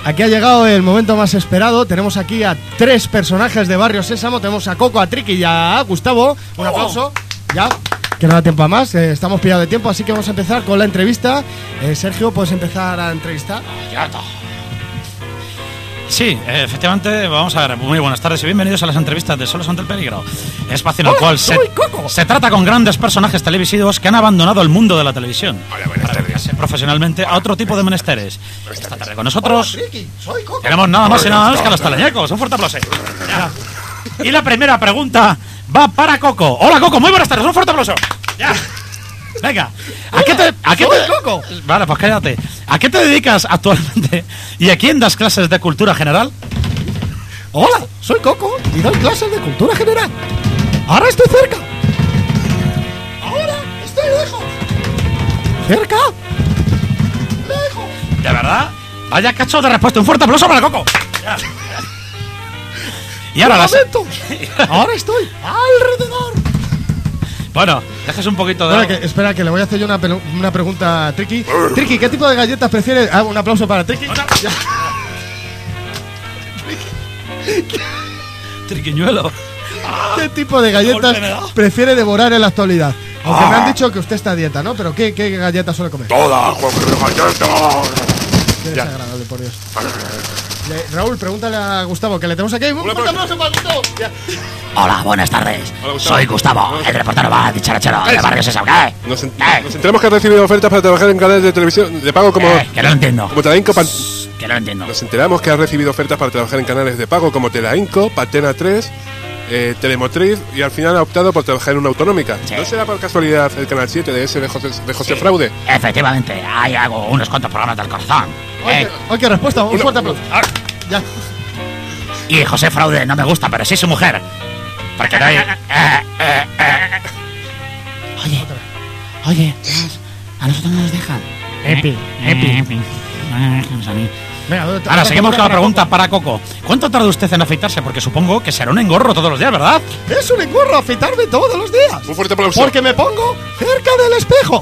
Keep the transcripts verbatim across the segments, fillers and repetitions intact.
aquí ha llegado el momento más esperado. Tenemos aquí a tres personajes de Barrio Sésamo. Tenemos a Coco, a Triqui y a Gustavo. Un aplauso. Ya, que no da tiempo a más. Eh, estamos pillados de tiempo, así que vamos a empezar con la entrevista. Eh, Sergio, ¿puedes empezar a entrevistar? Ya está. Sí, efectivamente, vamos a ver, muy buenas tardes y bienvenidos a las entrevistas de Solos ante el Peligro, espacio en el cual se, se trata con grandes personajes televisivos que han abandonado el mundo de la televisión Hola, buenas para dedicarse profesionalmente a otro tipo de menesteres. Esta tarde con nosotros Hola, Ricky, soy Coco. tenemos nada más y nada menos que a los teleñecos. Un fuerte aplauso. Ya. Y la primera pregunta va para Coco. Hola, Coco, muy buenas tardes, un fuerte aplauso. Ya. Venga, ¿a qué te, a qué soy te... Coco. Vale, pues cállate. ¿A qué te dedicas actualmente? ¿Y a quién das clases de cultura general? Hola, soy Coco y doy clases de cultura general. Ahora estoy cerca. Ahora estoy lejos. ¿Cerca? Lejos. ¿De verdad? Vaya cacho de respuesta. Un fuerte aplauso para Coco. Ya. Y ahora Un las... momento. Ahora estoy alrededor. Bueno, dejes un poquito de... Espera que, espera, que le voy a hacer yo una, pelu- una pregunta a Triqui. Triqui, ¿qué tipo de galletas prefieres? Ah, un aplauso para Triqui. Ya. Triquiñuelo. ¿Qué tipo de galletas golpe me da. prefiere devorar en la actualidad? Aunque Ah. me han dicho que usted está a dieta, ¿no? Pero ¿qué, qué galletas suele comer? Toda, cualquier galleta. Qué Ya. desagradable, por Dios. Le- Raúl, pregúntale a Gustavo, que le tenemos aquí. Un fuerte aplauso para Gustavo. Ya. Hola, buenas tardes. Hola, Gustavo. Soy Gustavo, el reportero va dicharachero de Barrio Sésamo. ¿Qué? Nos, en- Eh, nos enteramos que has recibido ofertas para trabajar en canales de televisión de pago como, eh, que no lo entiendo. como Telainco. Pan- Que no lo entiendo. Nos enteramos que has recibido ofertas para trabajar en canales de pago como Telainco, Patena tres, eh, Telemotriz y al final ha optado por trabajar en una autonómica. Sí. ¿No será por casualidad el canal siete de ese de José, de José Sí. Fraude? Efectivamente, ahí hago unos cuantos programas del corazón. Ay, Eh, qué, ay, qué respuesta. Un Una- fuerte aplauso. ah, Ya. Y José Fraude no me gusta, pero sí su mujer. Porque no hay... eh, eh, eh. Oye, oye, a nosotros no nos dejan. Epi, epi. Venga, Ahora, otra seguimos con la para pregunta para Coco. ¿Cuánto tarda usted en afeitarse? Porque supongo que será un engorro todos los días, ¿verdad? Coco. Es un engorro afeitarme todos los días. Un fuerte aplauso. Porque me pongo cerca del espejo.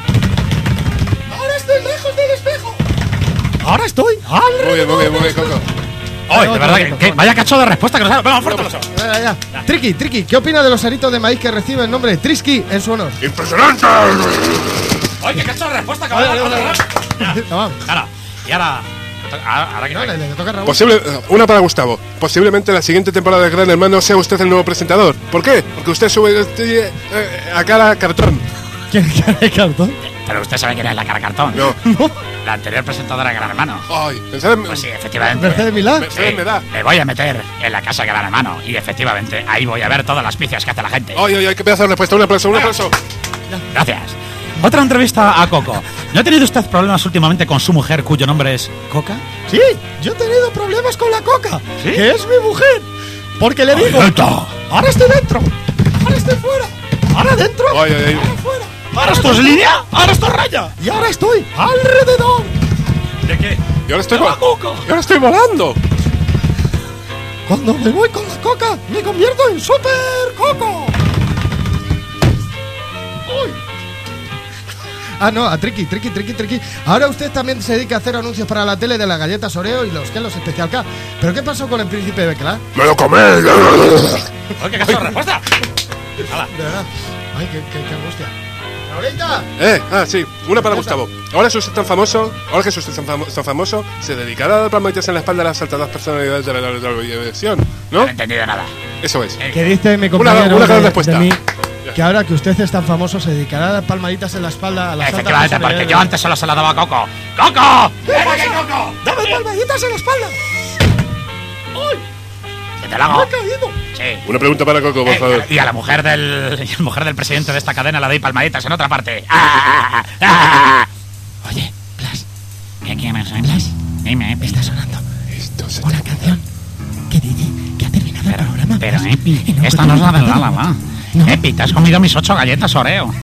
Ahora estoy lejos del espejo. Ahora estoy alrededor. Muy bien, muy bien, muy bien, del Coco. Oye, de otro, verdad, que, otro, que otro. vaya cacho de respuesta que nos ha... Venga, un fuerte aplauso. espejo. Ya, ya. Triqui, Triqui, ¿qué opina de los aritos de maíz que recibe el nombre de Trisky en su honor? ¡Impresionante! Oye, qué cacho de respuesta que Vale, va a vale, dar. vale. Vamos. Ahora, y ahora... Ahora, ahora que... No, le, le toca a Raúl. Posible, una para Gustavo. Posiblemente la siguiente temporada de Gran Hermano sea usted el nuevo presentador. ¿Por qué? Porque usted sube eh, eh, a cara cartón. ¿Quién quiere cartón? Pero usted sabe quién es la cara cartón. No. La anterior presentadora de Gran Hermano. Ay, pensad en... Pues sí, efectivamente. Mercedes Milán. Mercedes me da. Me voy a meter en la casa de Gran Hermano. Y efectivamente, ahí voy a ver todas las picias que hace la gente. Ay, ay, ay, qué pedazo de respuesta. Un aplauso, un aplauso. Gracias. Otra entrevista a Coco. ¿No ha tenido usted problemas últimamente con su mujer cuyo nombre es Coca? Sí, yo he tenido problemas con la Coca, ¿Sí? que es mi mujer. Porque le digo, ¡Alto! ahora estoy dentro, ahora estoy fuera, ahora dentro, Ay, ay, ay. ahora fuera. ¿Ahora esto es línea? ¿Ahora esto es raya? Y ahora estoy alrededor. ¿De qué? Y ahora estoy, ¡De la vo- Coca! y ahora estoy volando. Cuando me voy con la Coca, me convierto en Super Coco. Uy. Ah, no, a Triqui, Triqui, Triqui, Triqui. Ahora usted también se dedica a hacer anuncios para la tele de las galletas Oreo y los que los Especial K. ¿Pero qué pasó con el príncipe Becla? ¡Me lo comé! Oye, ¿qué cacho de respuesta? Hala. De verdad. Ay, qué, qué, qué angustia. ¡Ahorita! Eh, ah, sí, una para Gustavo. Ahora que usted es tan famoso, ahora que usted es tan, famo- tan famoso, se dedicará a dar palmaditas en la espalda a las altas personalidades de la televisión, No ¿no? he entendido nada. Eso es. Que dice mi Una- compañero una gran de, respuesta. de mí que ahora que usted es tan famoso se dedicará a dar palmaditas en la espalda a las altas Efectivamente, porque personalidades. yo antes solo se la daba a Coco. ¡Coco! ¡Venga aquí, Coco! ¡Dame palmaditas en la espalda! ¡Ay! ¡Que te la hago! ¡Me he caído! Sí. Una pregunta para Coco, por Eh, favor. y a la mujer del y a la mujer del presidente de esta cadena la doy palmaditas en otra parte. ¡Ah, ah, ah! Oye, Blas, ¿qué quieres, Blas? Dime, Epi. Está sonando Esto se una canción que dice que ha terminado el programa. Pero, Blas, Epi, y no esta puedo no es la del cantar. la la la. No. Epi, te has comido mis ocho galletas Oreo.